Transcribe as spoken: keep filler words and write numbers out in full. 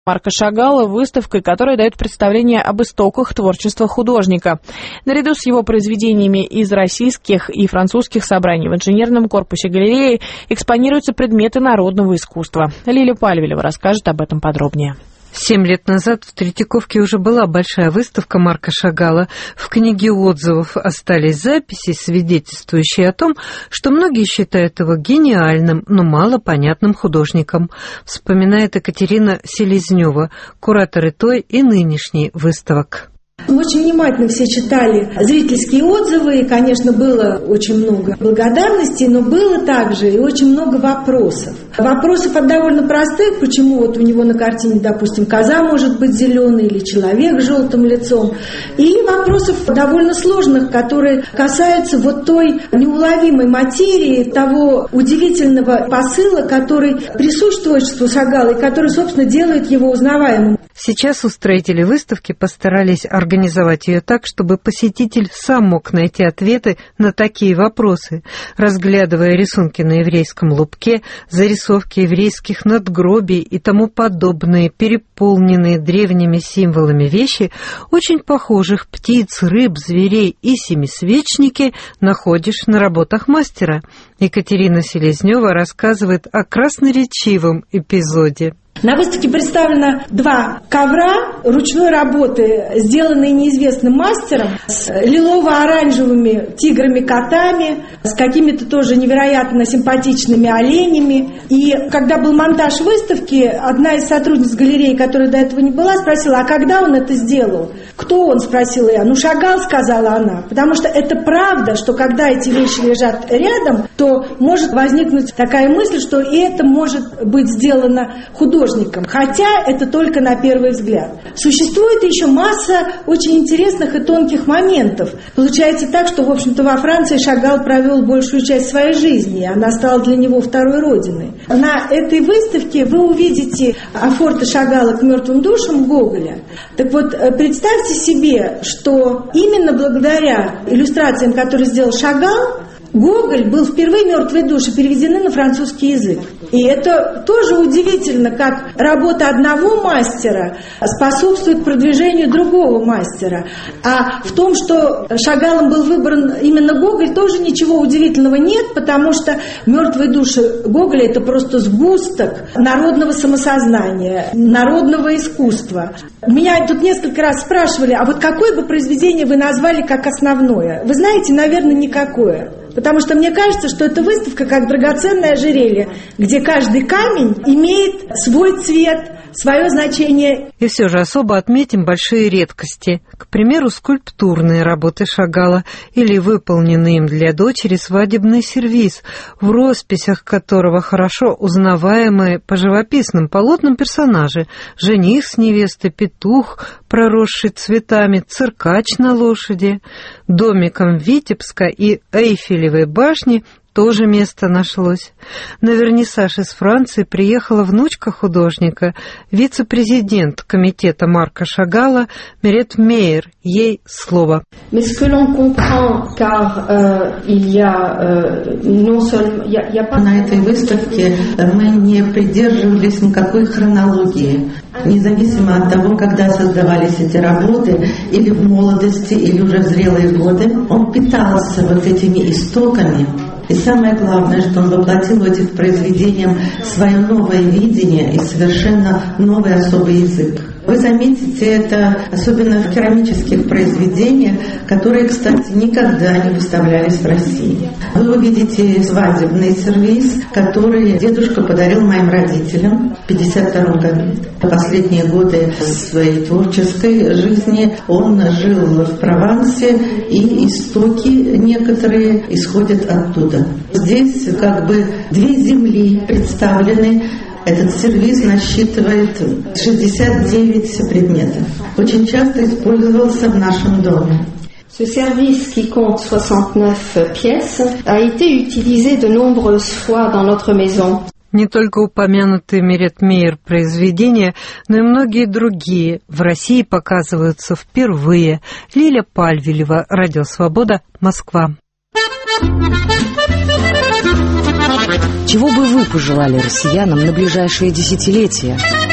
Марка Шагала выставкой, которая дает представление об истоках творчества художника. Наряду с его произведениями из российских и французских собраний в инженерном корпусе галереи экспонируются предметы народного искусства. Лиля Пальвилева расскажет об этом подробнее. Семь лет назад в Третьяковке уже была большая выставка Марка Шагала. В книге отзывов остались записи, свидетельствующие о том, что многие считают его гениальным, но малопонятным художником, вспоминает Екатерина Селезнева, куратор и той, и нынешней выставок. Очень внимательно все читали зрительские отзывы, и, конечно, было очень много благодарностей, но было также и очень много вопросов. Вопросов от довольно простых, почему вот у него на картине, допустим, коза может быть зеленой или человек с желтым лицом, и вопросов довольно сложных, которые касаются вот той неуловимой материи, того удивительного посыла, который присущ творчеству Шагала и который, собственно, делает его узнаваемым. Сейчас устроители выставки постарались организовать ее так, чтобы посетитель сам мог найти ответы на такие вопросы. Разглядывая рисунки на еврейском лубке, зарисовки еврейских надгробий и тому подобные, переполненные древними символами вещи, очень похожих птиц, рыб, зверей и семисвечники находишь на работах мастера. Екатерина Селезнева рассказывает о красноречивом эпизоде. На выставке представлено два ковра ручной работы, сделанные неизвестным мастером, с лилово-оранжевыми тиграми-котами, с какими-то тоже невероятно симпатичными оленями. И когда был монтаж выставки, одна из сотрудниц галереи, которая до этого не была, спросила, а когда он это сделал? Кто он, спросила я. Ну, Шагал, сказала она. Потому что это правда, что когда эти вещи лежат рядом, то может возникнуть такая мысль, что и это может быть сделано художником. Хотя это только на первый взгляд. Существует еще масса очень интересных и тонких моментов. Получается так, что, в общем-то, во Франции Шагал провел большую часть своей жизни. Она стала для него второй родиной. На этой выставке вы увидите афорты Шагала к мертвым душам Гоголя. Так вот, представьте себе, что именно благодаря иллюстрациям, которые сделал Шагал, Гоголь был впервые «Мертвые души» переведены на французский язык. И это тоже удивительно, как работа одного мастера способствует продвижению другого мастера. А в том, что Шагалом был выбран именно Гоголь, тоже ничего удивительного нет, потому что «Мертвые души» Гоголя – это просто сгусток народного самосознания, народного искусства. Меня тут несколько раз спрашивали, а вот какое бы произведение вы назвали как основное? Вы знаете, наверное, никакое. Потому что мне кажется, что эта выставка как драгоценное ожерелье, где каждый камень имеет свой цвет, свое значение. И все же особо отметим большие редкости. К примеру, скульптурные работы Шагала или выполненный им для дочери свадебный сервиз, в росписях которого хорошо узнаваемые по живописным полотнам персонажи: жених с невестой, петух, проросший цветами, циркач на лошади. Домиком Витебска и Эйфелевой башни тоже место нашлось. На вернисаж из Франции приехала внучка художника, вице-президент комитета Марка Шагала Мерет Мейер. Ей слово. На этой выставке мы не придерживались никакой хронологии. Независимо от того, когда создавались эти работы, или в молодости, или уже в зрелые годы, он питался вот этими истоками. И самое главное, что он воплотил в этих произведениях свое новое видение и совершенно новый особый язык. Вы заметите это особенно в керамических произведениях, которые, кстати, никогда не выставлялись в России. Вы увидите свадебный сервиз, который дедушка подарил моим родителям в пятьдесят втором году. В последние годы своей творческой жизни он жил в Провансе, и истоки некоторые исходят оттуда. Здесь как бы две земли представлены. Этот сервиз насчитывает шестьдесят девять предметов. Очень часто использовался в нашем доме. Ce service, qui compte soixante-neuf pièces, a été utilisé de nombreuses fois dans notre maison. Не только упомянутые Мерет Мейер произведения, но и многие другие в России показываются впервые. Лиля Пальвилева, Радио Свобода, Москва. Чего бы вы пожелали россиянам на ближайшие десятилетия?